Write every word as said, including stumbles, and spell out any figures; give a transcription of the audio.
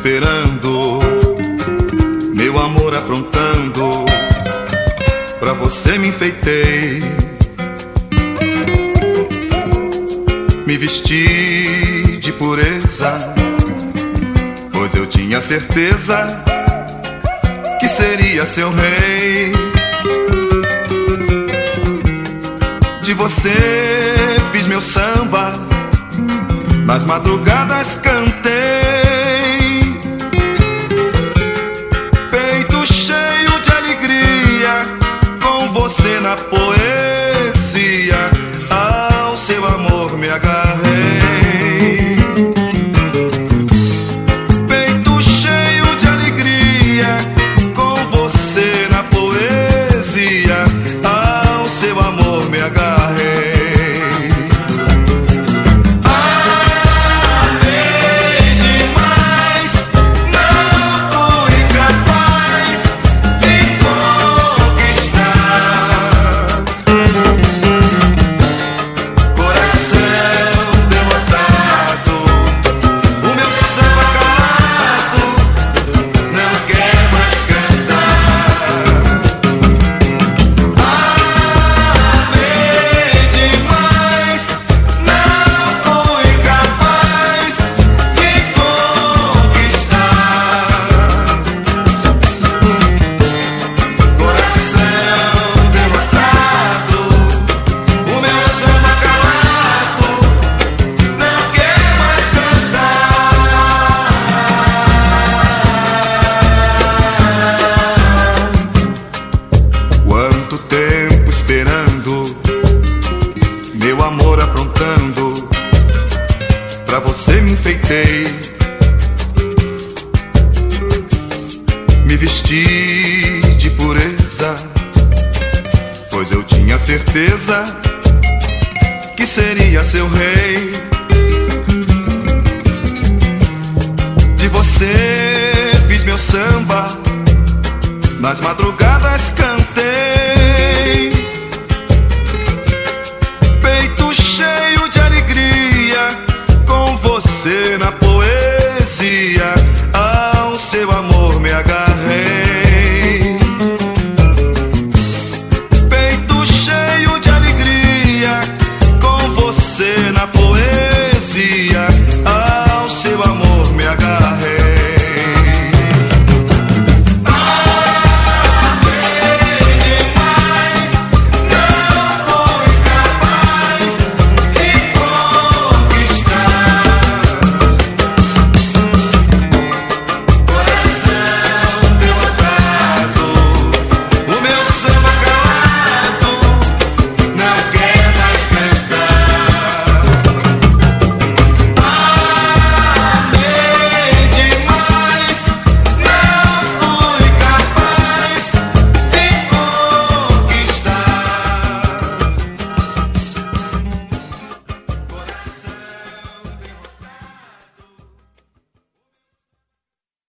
esperando, meu amor aprontando, pra você me enfeitei, me vesti de pureza, pois eu tinha certeza que seria seu rei. De você fiz meu samba, nas madrugadas cantei, peito cheio de alegria, com você na poesia, ao seu amor me agarrei. Peito cheio de alegria, com você na poesia, ao seu amor me agarrei. Meu amor aprontando, pra você me enfeitei, me vesti de pureza, pois eu tinha certeza que seria seu rei. De você fiz meu samba, nas madrugadas